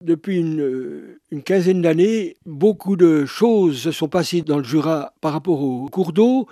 Depuis une quinzaine d'années, beaucoup de choses se sont passées dans le Jura par rapport aux cours d'eau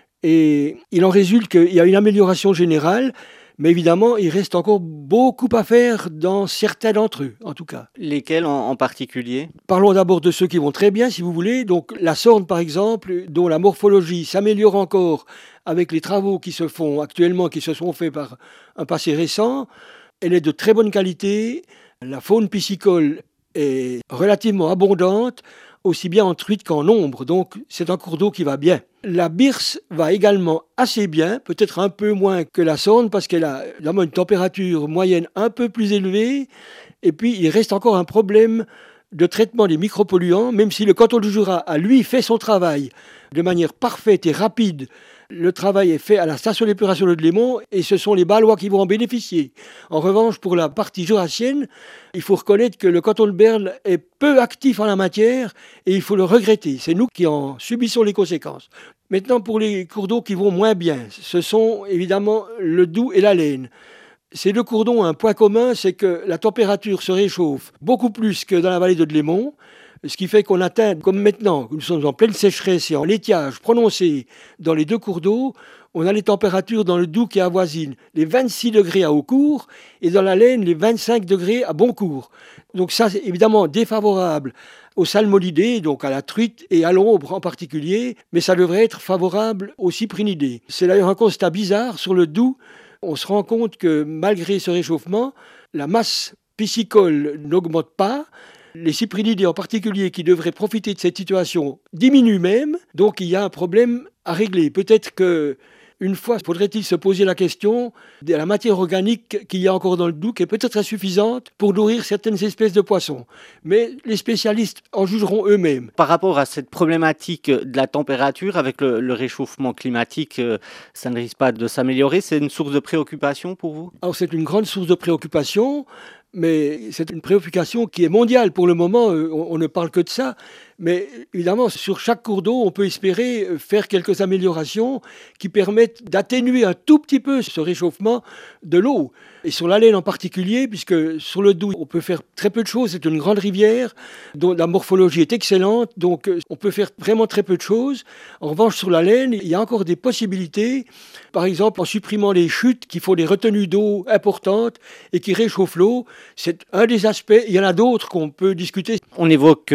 et il en résulte qu'il y a une amélioration générale, mais évidemment, il reste encore beaucoup à faire dans certains d'entre eux, en tout cas. Lesquels en particulier? Parlons d'abord de ceux qui vont très bien, si vous voulez. Donc la Sorne, par exemple, dont la morphologie s'améliore encore avec les travaux qui se font actuellement, qui se sont faits par un passé récent. Elle est de très bonne qualité. La faune piscicole est relativement abondante, aussi bien en truite qu'en ombre, donc c'est un cours d'eau qui va bien. La Birse va également assez bien, peut-être un peu moins que la Sorne, parce qu'elle a évidemment une température moyenne un peu plus élevée, et puis il reste encore un problème de traitement des micropolluants, même si le canton du Jura a, lui, fait son travail de manière parfaite et rapide. Le travail est fait à la station d'épuration de Lémont et ce sont les Balois qui vont en bénéficier. En revanche, pour la partie jurassienne, il faut reconnaître que le canton de Berne est peu actif en la matière et il faut le regretter. C'est nous qui en subissons les conséquences. Maintenant, pour les cours d'eau qui vont moins bien, ce sont évidemment le Doubs et la Leine. Ces deux cours d'eau ont un point commun, c'est que la température se réchauffe beaucoup plus que dans la vallée de Lémont. Ce qui fait qu'on atteint, comme maintenant, nous sommes en pleine sécheresse et en étiage prononcé dans les deux cours d'eau, on a les températures dans le Doubs qui avoisinent les 26 degrés à Haucourt et dans la Leine les 25 degrés à Boncourt. Donc ça, c'est évidemment défavorable aux salmonidés, donc à la truite et à l'ombre en particulier, mais ça devrait être favorable aux cyprinidés. C'est d'ailleurs un constat bizarre sur le Doubs. On se rend compte que malgré ce réchauffement, la masse piscicole n'augmente pas. Les cyprinidés en particulier qui devraient profiter de cette situation diminuent même, donc il y a un problème à régler. Peut-être qu'une fois, faudrait-il se poser la question de la matière organique qu'il y a encore dans le Doubs, qui est peut-être insuffisante pour nourrir certaines espèces de poissons. Mais les spécialistes en jugeront eux-mêmes. Par rapport à cette problématique de la température, avec le réchauffement climatique, ça ne risque pas de s'améliorer. C'est une source de préoccupation pour vous? Alors c'est une grande source de préoccupation. Mais c'est une préoccupation qui est mondiale pour le moment, on ne parle que de ça. Mais évidemment, sur chaque cours d'eau, on peut espérer faire quelques améliorations qui permettent d'atténuer un tout petit peu ce réchauffement de l'eau. Et sur la Leine en particulier, puisque sur le Doubs, on peut faire très peu de choses. C'est une grande rivière dont la morphologie est excellente, donc on peut faire vraiment très peu de choses. En revanche, sur la Leine, il y a encore des possibilités, par exemple en supprimant les chutes qui font des retenues d'eau importantes et qui réchauffent l'eau. C'est un des aspects. Il y en a d'autres qu'on peut discuter. On évoque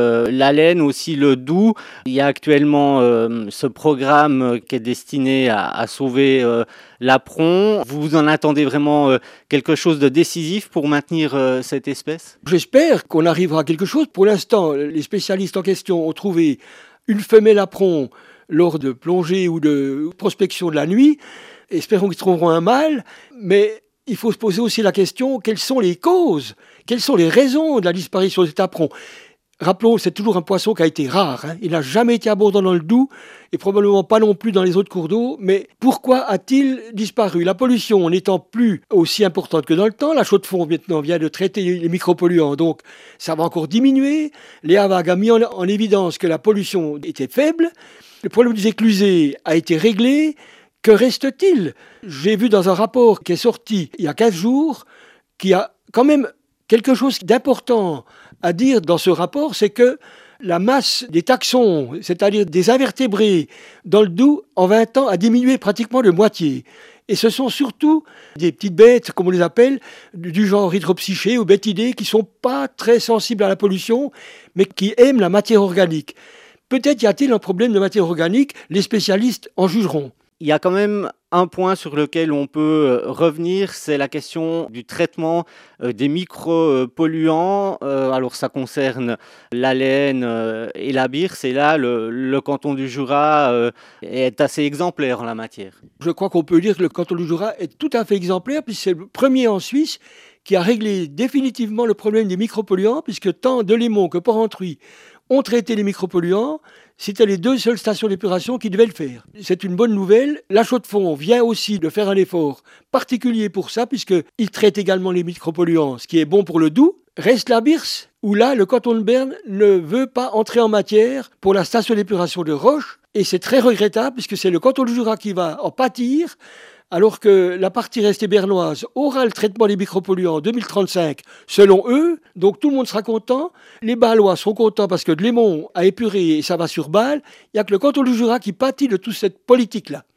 la Leine, aussi le Doubs. Il y a actuellement ce programme qui est destiné à sauver l'apron. Vous en attendez vraiment quelque chose de décisif pour maintenir cette espèce? J'espère qu'on arrivera à quelque chose. Pour l'instant, les spécialistes en question ont trouvé une femelle apron lors de plongée ou de prospection de la nuit. Espérons qu'ils trouveront un mâle, mais il faut se poser aussi la question, quelles sont les causes? Quelles sont les raisons de la disparition de cet apron? Rappelons, c'est toujours un poisson qui a été rare. Il n'a jamais été abondant dans le Doubs et probablement pas non plus dans les autres cours d'eau. Mais pourquoi a-t-il disparu? La pollution n'étant plus aussi importante que dans le temps. La Chaux-de-Fonds maintenant vient de traiter les micropolluants, donc ça va encore diminuer. Léa Vague a mis en évidence que la pollution était faible. Le problème des éclusés a été réglé. Que reste-t-il? J'ai vu dans un rapport qui est sorti il y a 15 jours qu'il y a quand même quelque chose d'important à dire dans ce rapport, c'est que la masse des taxons, c'est-à-dire des invertébrés dans le Doubs, en 20 ans, a diminué pratiquement de moitié. Et ce sont surtout des petites bêtes, comme on les appelle, du genre hydropsyché ou bêtidés, qui ne sont pas très sensibles à la pollution, mais qui aiment la matière organique. Peut-être y a-t-il un problème de matière organique, les spécialistes en jugeront. Il y a quand même un point sur lequel on peut revenir, c'est la question du traitement des micropolluants. Alors ça concerne la Leine et la Birse, et là le canton du Jura est assez exemplaire en la matière. Je crois qu'on peut dire que le canton du Jura est tout à fait exemplaire, puisque c'est le premier en Suisse qui a réglé définitivement le problème des micropolluants, puisque tant Delémont que Porrentruy ont traité les micropolluants. C'était les deux seules stations d'épuration qui devaient le faire. C'est une bonne nouvelle. La Chaux-de-Fonds vient aussi de faire un effort particulier pour ça, puisqu'il traite également les micropolluants, ce qui est bon pour le Doubs. Reste la Birse, où là, le canton de Berne ne veut pas entrer en matière pour la station d'épuration de Roche. Et c'est très regrettable, puisque c'est le canton du Jura qui va en pâtir, alors que la partie restée bernoise aura le traitement des micropolluants en 2035, selon eux. Donc tout le monde sera content. Les Bâlois seront contents parce que de Lémont à Épuré, et ça va sur Bâle. Il n'y a que le canton du Jura qui pâtit de toute cette politique-là.